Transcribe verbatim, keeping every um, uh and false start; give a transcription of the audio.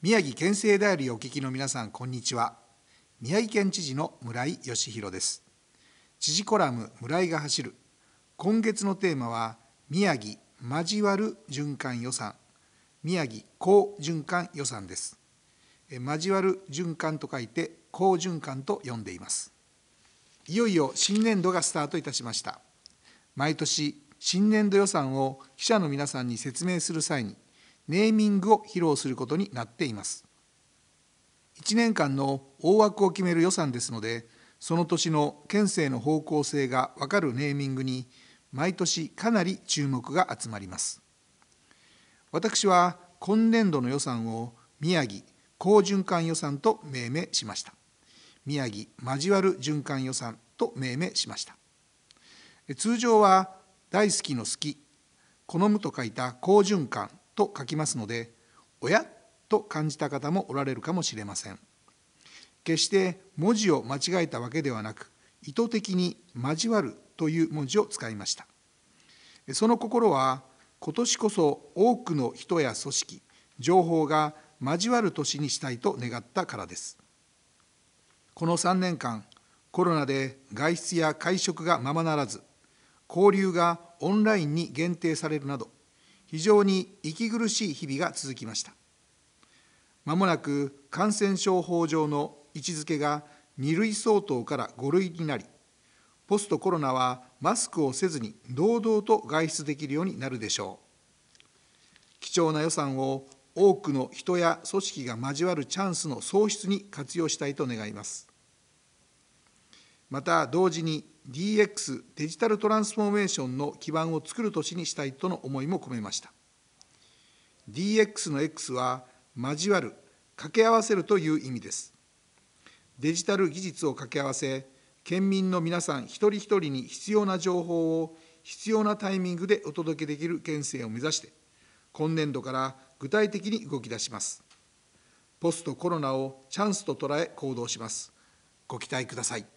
宮城県政ダイアリーをお聞きの皆さん、こんにちは。宮城県知事の村井義弘です。知事コラム村井が走る。今月のテーマは、宮城交わる循環予算、宮城好循環予算です。交わる循環と書いて、好循環と呼んでいます。いよいよ新年度がスタートいたしました。毎年、新年度予算を記者の皆さんに説明する際に、ネーミングを披露することになっています。いちねんかんの大枠を決める予算ですので、その年の県政の方向性が分かるネーミングに、毎年かなり注目が集まります。私は今年度の予算を宮城好循環予算と命名しました。宮城交わる循環予算と命名しました。通常は大好きの好き、好むと書いた好循環と書きますので、おやと感じた方もおられるかもしれません。決して文字を間違えたわけではなく、意図的に交わるという文字を使いました。その心は、今年こそ多くの人や組織、情報が交わる年にしたいと願ったからです。このさんねんかん、コロナで外出や会食がままならず、交流がオンラインに限定されるなど、非常に息苦しい日々が続きました。まもなく感染症法上の位置づけがに類相当からご類になり、ポストコロナはマスクをせずに堂々と外出できるようになるでしょう。貴重な予算を多くの人や組織が交わるチャンスの創出に活用したいと願います。また同時に ディーエックス デジタルトランスフォーメーションの基盤を作る年にしたいとの思いも込めました。ディーエックス の X は交わる、掛け合わせるという意味です。デジタル技術を掛け合わせ、県民の皆さん一人一人に必要な情報を必要なタイミングでお届けできる県政を目指して、今年度から具体的に動き出します。ポストコロナをチャンスと捉え行動します。ご期待ください。